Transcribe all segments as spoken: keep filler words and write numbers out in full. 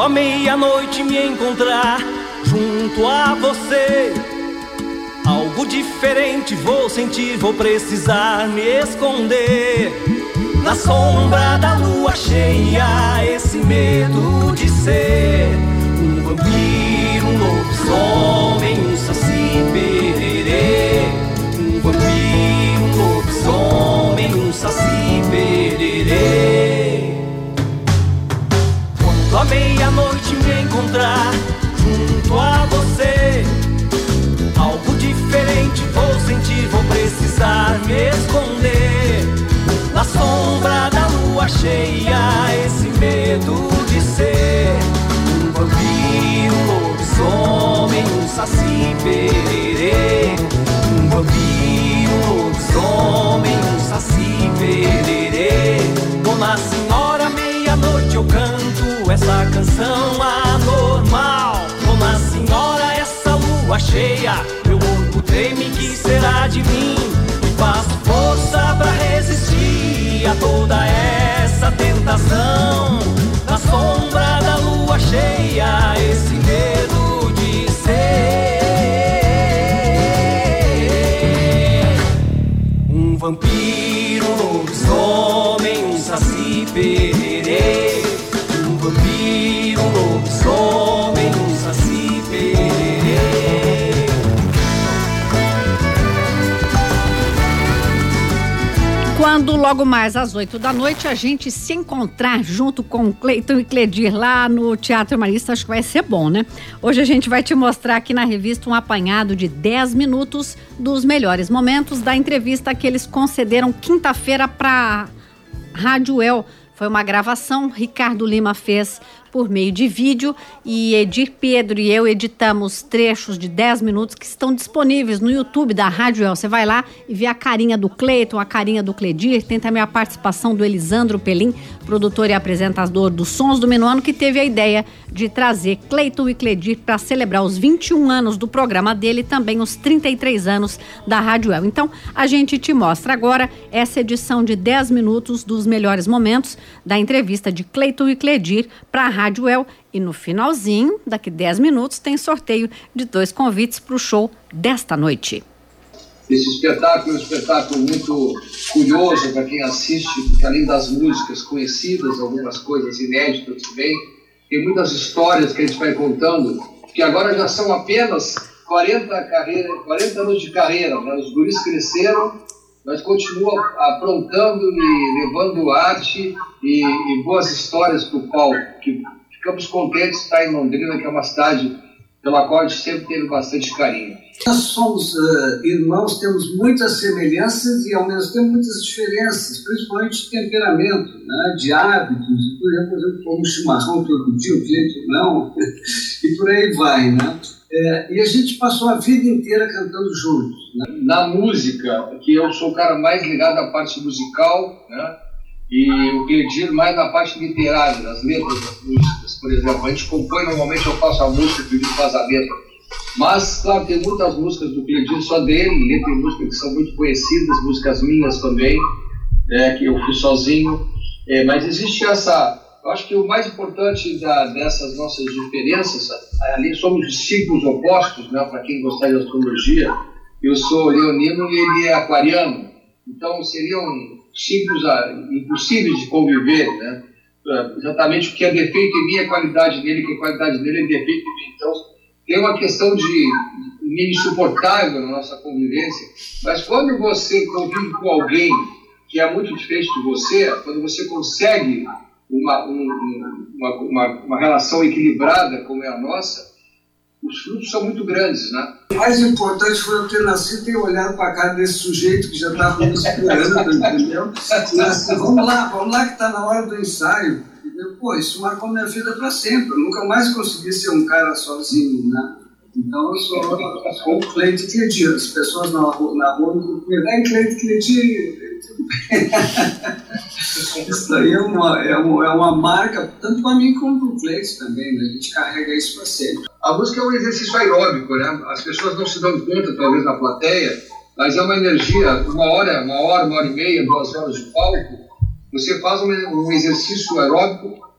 à meia-noite me encontrar junto a você. Algo diferente vou sentir, vou precisar me esconder. Na sombra da lua cheia, esse medo de ser um vampiro, um lobisomem, um saci pererê. Um vampiro, um lobisomem, um saci pererê. Quando à meia-noite me encontrar junto a você, algo diferente vou sentir, vou precisar me esconder. Na sombra da lua cheia, esse medo de ser um vampiro, um lobisomem, um saci pererê. Um vampiro, um lobisomem, um saci pererê. Dona Senhora, meia-noite eu canto essa canção anormal. Dona Senhora, essa lua cheia, meu corpo treme, que será de mim? E faço força pra resistir a toda essa tentação. Na sombra da lua cheia, esse medo de ser um vampiro, um lobisomem, um saci pererê. Um vampiro, um lobisomem, um saci pererê. Quando logo mais às oito da noite a gente se encontrar junto com Cleiton e Cledir lá no Teatro Marista, acho que vai ser bom, né? Hoje a gente vai te mostrar aqui na revista um apanhado de dez minutos dos melhores momentos da entrevista que eles concederam quinta-feira para Rádio El. Foi uma gravação, Ricardo Lima fez por meio de vídeo e Edir Pedro e eu editamos trechos de dez minutos que estão disponíveis no YouTube da Rádio El. Você vai lá e vê a carinha do Cleiton, a carinha do Cledir, tem também a participação do Elisandro Pelim, produtor e apresentador dos Sons do Minuano, que teve a ideia de trazer Cleiton e Cledir para celebrar os vinte e um anos do programa dele e também os trinta e três anos da Rádio El. Então, a gente te mostra agora essa edição de dez minutos dos melhores momentos da entrevista de Cleiton e Cledir para a Rádio El, e no finalzinho, daqui dez minutos, tem sorteio de dois convites para o show desta noite. Esse espetáculo é um espetáculo muito curioso para quem assiste, porque além das músicas conhecidas, algumas coisas inéditas também, tem muitas histórias que a gente vai contando, que agora já são apenas quarenta, carreira, quarenta anos de carreira, né? Os guris cresceram, mas continuam aprontando e levando arte e, e boas histórias para o palco. Que ficamos contentes de estar em Londrina, que é uma cidade pela qual a gente sempre teve bastante carinho. Nós somos uh, irmãos, temos muitas semelhanças e ao mesmo tempo muitas diferenças, principalmente de temperamento, né, de hábitos. Por exemplo, como chimarrão todo dia, o Cleiton não, e por aí vai, né? É, e a gente passou a vida inteira cantando juntos. Né? Na música, que eu sou o cara mais ligado à parte musical, né? E o Cledir mais na parte literária, das letras das músicas, por exemplo. A gente compõe, normalmente eu faço a música, o Cledir faz a letra. Mas, claro, tem muitas músicas do Cledir só dele, e tem músicas que são muito conhecidas, músicas minhas também, é, que eu fiz sozinho. É, mas existe essa... Eu acho que o mais importante da, dessas nossas diferenças, ali somos discípulos opostos, né, para quem gostar de astrologia. Eu sou leonino e ele é aquariano, então seriam signos impossíveis de conviver, né? Exatamente o que é defeito em mim é qualidade nele, o que é qualidade nele é defeito em mim. Então tem uma questão de meio insuportável na nossa convivência, mas quando você convive com alguém que é muito diferente de você, quando você consegue Uma, um, uma, uma, uma relação equilibrada como é a nossa, os frutos são muito grandes, né? O mais importante foi eu ter nascido e ter olhado para a cara desse sujeito que já estava me esperando, entendeu? E assim, vamos lá, vamos lá que está na hora do ensaio. Entendeu? Pô, isso marcou minha vida para sempre. Eu nunca mais consegui ser um cara sozinho, né? Então eu sou, sou o Cleiton Cledir. As pessoas na rua, na rua me dão Cleiton Cledir. Isso aí é uma, é, uma, é uma marca, tanto para mim como para o Cleiton também, né? A gente carrega isso para sempre. A música é um exercício aeróbico, né? As pessoas não se dão conta, talvez, na plateia, mas é uma energia, uma hora, uma hora, uma hora e meia, duas horas de palco, você faz um, um exercício aeróbico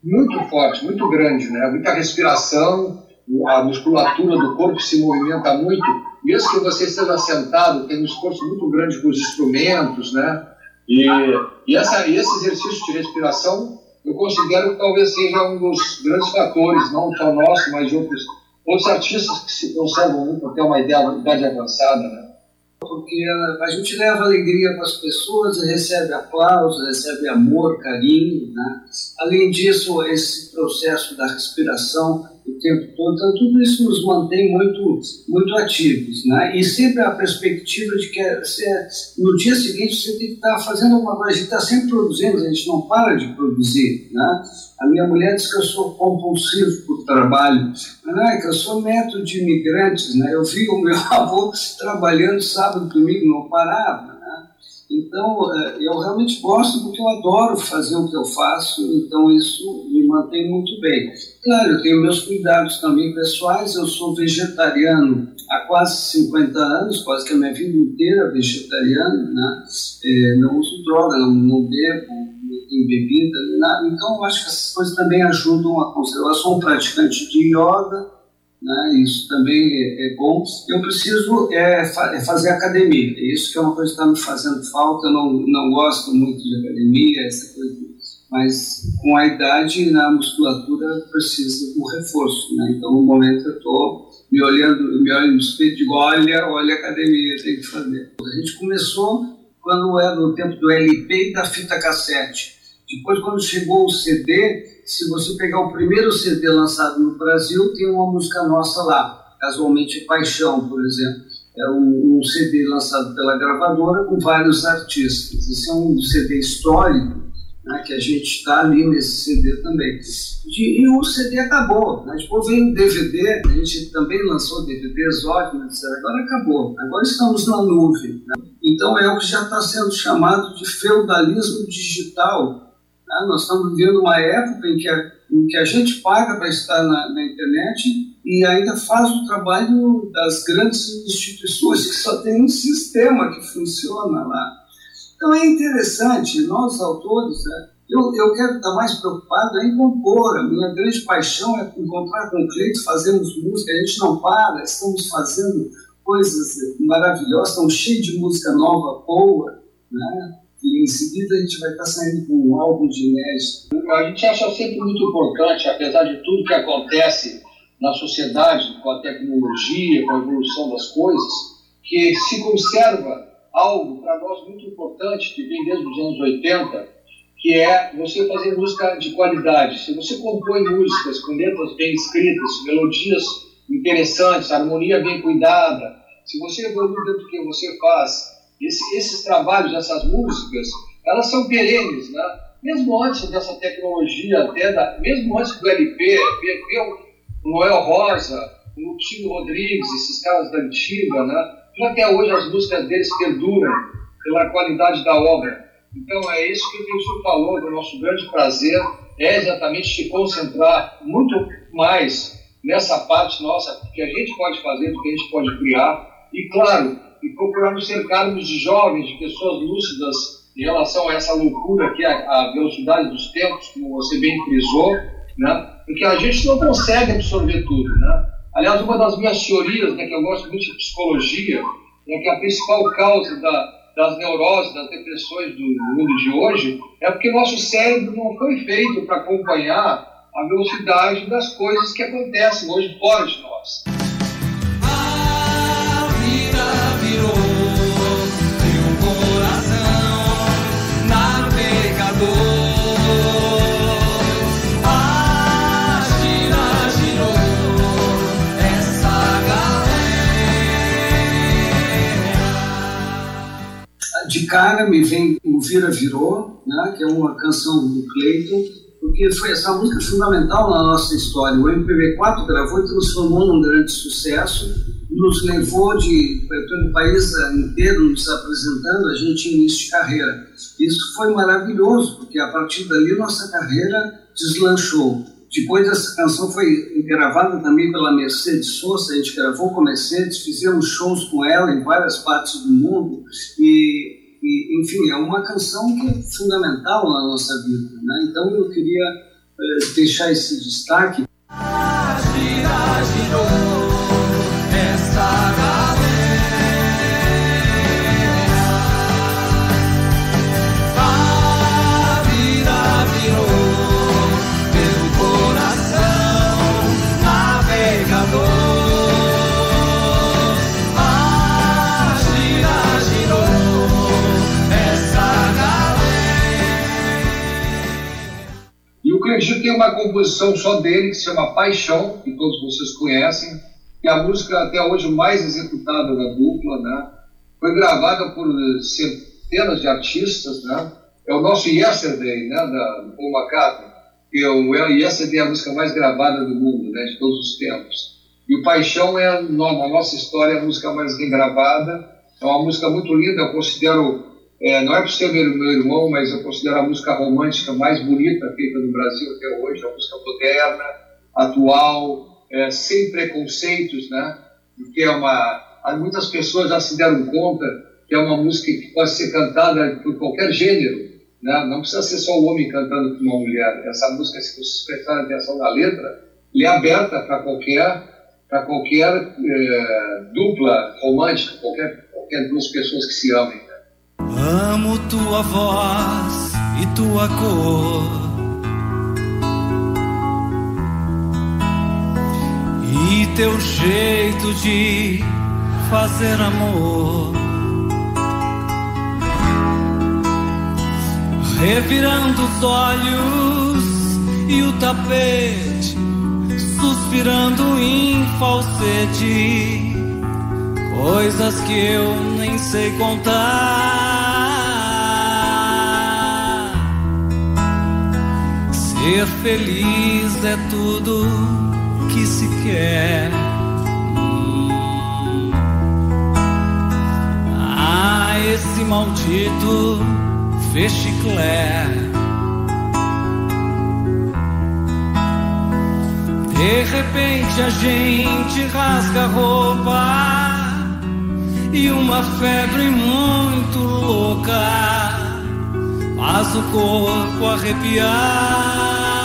muito forte, muito grande, né? Muita respiração, a musculatura do corpo se movimenta muito, mesmo que você esteja sentado, tem um esforço muito grande com os instrumentos, né? E, e, essa, e esse exercício de respiração, eu considero que talvez seja um dos grandes fatores, não só nosso, mas de outros, outros artistas que se conservam muito até uma idade avançada, né? Porque a gente leva alegria para as pessoas, recebe aplausos, recebe amor, carinho, né? Além disso, esse processo da respiração o tempo todo, então tudo isso nos mantém muito, muito ativos, né? E sempre a perspectiva de que você, no dia seguinte você tem que estar fazendo alguma coisa, a gente está sempre produzindo, a gente não para de produzir, né? A minha mulher diz que eu sou compulsivo por trabalho, mas não é que eu sou neto de imigrantes, né? Eu vi o meu avô trabalhando sábado, domingo, não parava, né? Então, eu realmente gosto porque eu adoro fazer o que eu faço, então isso me mantém muito bem. Claro, eu tenho meus cuidados também pessoais, eu sou vegetariano há quase cinquenta anos, quase que a minha vida inteira vegetariano, né? É, não uso droga, não, não bebo, não tenho bebida, nada. Então, eu acho que essas coisas também ajudam a conservar. Eu sou um praticante de yoga, né? Isso também é, é bom. Eu preciso é, fa é fazer academia, isso que é uma coisa que está me fazendo falta. Eu não, não gosto muito de academia, essa coisa, mas com a idade na musculatura precisa de um reforço, né? Então no momento eu estou me olhando, me olho no espelho e digo, olha, olha a academia, tem que fazer. A gente começou quando era no tempo do L P e da fita cassete. Depois, quando chegou o C D, se você pegar o primeiro C D lançado no Brasil, tem uma música nossa lá, casualmente Paixão, por exemplo. É um, um C D lançado pela gravadora com vários artistas. Esse é um C D histórico, né, que a gente está ali nesse C D também. De, e o C D acabou, né? Depois veio o D V D, a gente também lançou D V Ds ótimos, agora acabou, agora estamos na nuvem, né? Então é o que já está sendo chamado de feudalismo digital. Ah, nós estamos vivendo uma época em que a, em que a gente paga para estar na, na internet e ainda faz o trabalho das grandes instituições que só tem um sistema que funciona lá. Então é interessante, nós autores, né, eu, eu quero estar mais preocupado em compor. A minha grande paixão é encontrar com o Cleito, fazemos música, a gente não para, estamos fazendo coisas maravilhosas, estamos cheios de música nova, boa, né? E em seguida a gente vai estar saindo com um álbum de inédito. A gente acha sempre muito importante, apesar de tudo que acontece na sociedade, com a tecnologia, com a evolução das coisas, que se conserva algo para nós muito importante, que vem desde os anos oitenta, que é você fazer música de qualidade. Se você compõe músicas com letras bem escritas, melodias interessantes, harmonia bem cuidada, se você evolui dentro do que você faz, Esse, esses trabalhos, essas músicas, elas são perenes, né? Mesmo antes dessa tecnologia, até da, mesmo antes do L P, o Noel Rosa, o Tino Rodrigues, esses caras da antiga, né? E até hoje as músicas deles perduram pela qualidade da obra. Então é isso que o professor falou, do nosso grande prazer, é exatamente se concentrar muito mais nessa parte nossa, que a gente pode fazer, do que a gente pode criar, e claro, e procurar nos cercarmos de jovens, de pessoas lúcidas em relação a essa loucura que é a velocidade dos tempos, como você bem frisou, né? Porque a gente não consegue absorver tudo, né? Aliás, uma das minhas teorias, né, que eu gosto muito de psicologia, é que a principal causa da, das neuroses, das depressões do mundo de hoje, é porque nosso cérebro não foi feito para acompanhar a velocidade das coisas que acontecem hoje fora de nós. Virou teu coração navegador. A gira girou essa galera. De cara me vem o Vira Virou, né, que é uma canção do Cleiton, porque foi essa música fundamental na nossa história. O M P B quatro gravou e transformou num grande sucesso. Nos levou de pelo país inteiro nos apresentando, a gente início de carreira. Isso foi maravilhoso, porque a partir dali nossa carreira deslanchou. Depois essa canção foi gravada também pela Mercedes Sosa, a gente gravou com a Mercedes, fizemos shows com ela em várias partes do mundo e, e enfim, é uma canção que é fundamental na nossa vida, né? Então eu queria eh, deixar esse destaque. Gira, girou essa galera, a vida virou meu coração navegador, a gira, girou essa galera. E o Cledir tem uma composição só dele, que se chama Paixão, que todos vocês conhecem, que é a música até hoje mais executada da dupla, né? Foi gravada por centenas de artistas, né? É o nosso Yesterday, né? Da do Paul McCartney, que é o Yesterday é a música mais gravada do mundo, né? De todos os tempos. E o Paixão é, na nossa história, a música mais bem gravada. É uma música muito linda, eu considero... É, não é por ser meu, meu irmão, mas eu considero a música romântica mais bonita feita no Brasil até hoje, a música moderna, atual, é, sem preconceitos, né? Porque é uma, muitas pessoas já se deram conta que é uma música que pode ser cantada por qualquer gênero, né? Não precisa ser só o homem cantando com uma mulher. Essa música, se vocês prestarem atenção na letra, ela é aberta para qualquer, para qualquer é, dupla romântica, qualquer, qualquer duas pessoas que se amem. Amo tua voz e tua cor, e teu jeito de fazer amor, revirando os olhos e o tapete, suspirando em falsete, coisas que eu nem sei contar. Ser feliz é tudo que se quer. Ah, esse maldito fechiclé. De repente a gente rasga a roupa e uma febre muito louca faz o corpo arrepiar.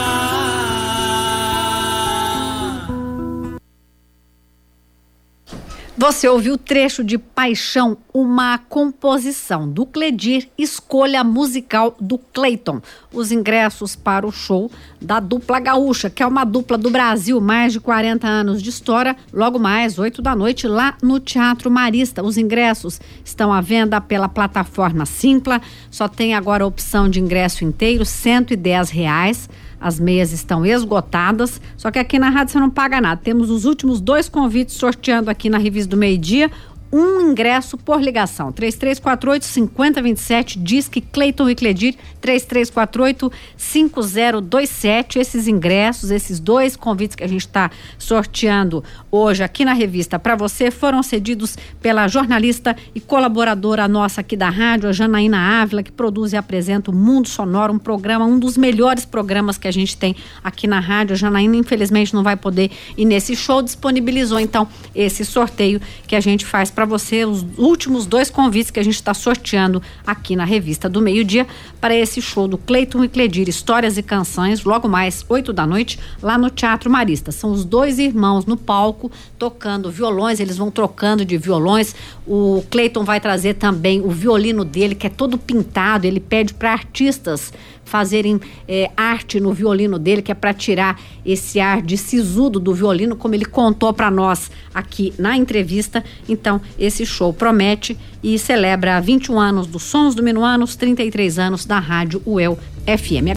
Você ouviu o trecho de Paixão, uma composição do Cledir, escolha musical do Cleiton. Os ingressos para o show da dupla gaúcha, que é uma dupla do Brasil, mais de quarenta anos de história, logo mais, oito da noite, lá no Teatro Marista. Os ingressos estão à venda pela plataforma Simpla, só tem agora a opção de ingresso inteiro, cento e dez reais. As meias estão esgotadas, só que aqui na rádio você não paga nada. Temos os últimos dois convites sorteando aqui na Revista do Meio-Dia. Um ingresso por ligação, três três quatro oito, cinco zero dois sete, Disque Cleiton e Cledir, três três quatro oito, cinco zero dois sete. Esses ingressos, esses dois convites que a gente está sorteando hoje aqui na revista para você, foram cedidos pela jornalista e colaboradora nossa aqui da rádio, a Janaína Ávila, que produz e apresenta o Mundo Sonoro, um programa, um dos melhores programas que a gente tem aqui na rádio. A Janaína, infelizmente, não vai poder ir nesse show, disponibilizou então esse sorteio que a gente faz para você, os últimos dois convites que a gente está sorteando aqui na Revista do Meio-Dia para esse show do Cleiton e Cledir, Histórias e Canções, logo mais oito da noite, lá no Teatro Marista. São os dois irmãos no palco tocando violões, eles vão trocando de violões. O Cleiton vai trazer também o violino dele, que é todo pintado, ele pede para artistas fazerem é, arte no violino dele, que é para tirar esse ar de sisudo do violino, como ele contou para nós aqui na entrevista. Então, esse show promete e celebra vinte e um anos dos Sons do Minuano, trinta e três anos da Rádio U E L F M.